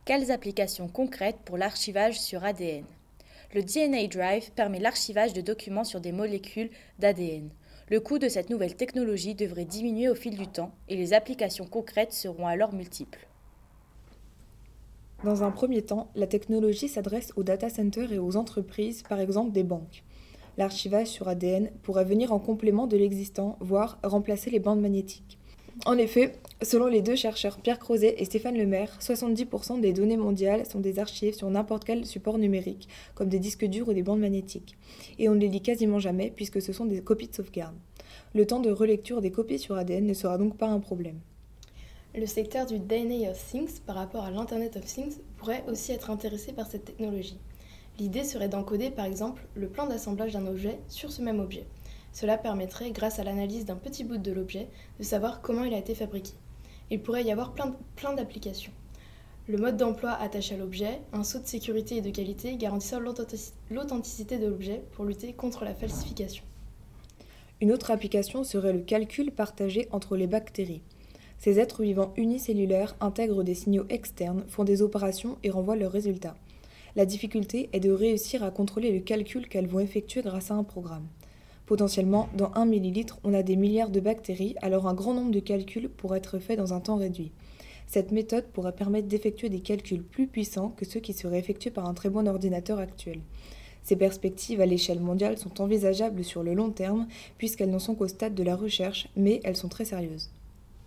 Quelles applications concrètes pour l'archivage sur ADN? Le DNA Drive permet l'archivage de documents sur des molécules d'ADN. Le coût de cette nouvelle technologie devrait diminuer au fil du temps et les applications concrètes seront alors multiples. Dans un premier temps, la technologie s'adresse aux data centers et aux entreprises, par exemple des banques. L'archivage sur ADN pourrait venir en complément de l'existant, voire remplacer les bandes magnétiques. En effet, selon les deux chercheurs Pierre Crozet et Stéphane Lemaire, 70% des données mondiales sont des archives sur n'importe quel support numérique, comme des disques durs ou des bandes magnétiques. Et on ne les lit quasiment jamais puisque ce sont des copies de sauvegarde. Le temps de relecture des copies sur ADN ne sera donc pas un problème. Le secteur du DNA of Things par rapport à l'Internet of Things pourrait aussi être intéressé par cette technologie. L'idée serait d'encoder par exemple le plan d'assemblage d'un objet sur ce même objet. Cela permettrait, grâce à l'analyse d'un petit bout de l'objet, de savoir comment il a été fabriqué. Il pourrait y avoir plein d'applications. Le mode d'emploi attaché à l'objet, un saut de sécurité et de qualité garantissant l'authenticité de l'objet pour lutter contre la falsification. Une autre application serait le calcul partagé entre les bactéries. Ces êtres vivants unicellulaires intègrent des signaux externes, font des opérations et renvoient leurs résultats. La difficulté est de réussir à contrôler le calcul qu'elles vont effectuer grâce à un programme. Potentiellement, dans 1 millilitre, on a des milliards de bactéries, alors un grand nombre de calculs pourrait être fait dans un temps réduit. Cette méthode pourrait permettre d'effectuer des calculs plus puissants que ceux qui seraient effectués par un très bon ordinateur actuel. Ces perspectives à l'échelle mondiale sont envisageables sur le long terme, puisqu'elles n'en sont qu'au stade de la recherche, mais elles sont très sérieuses.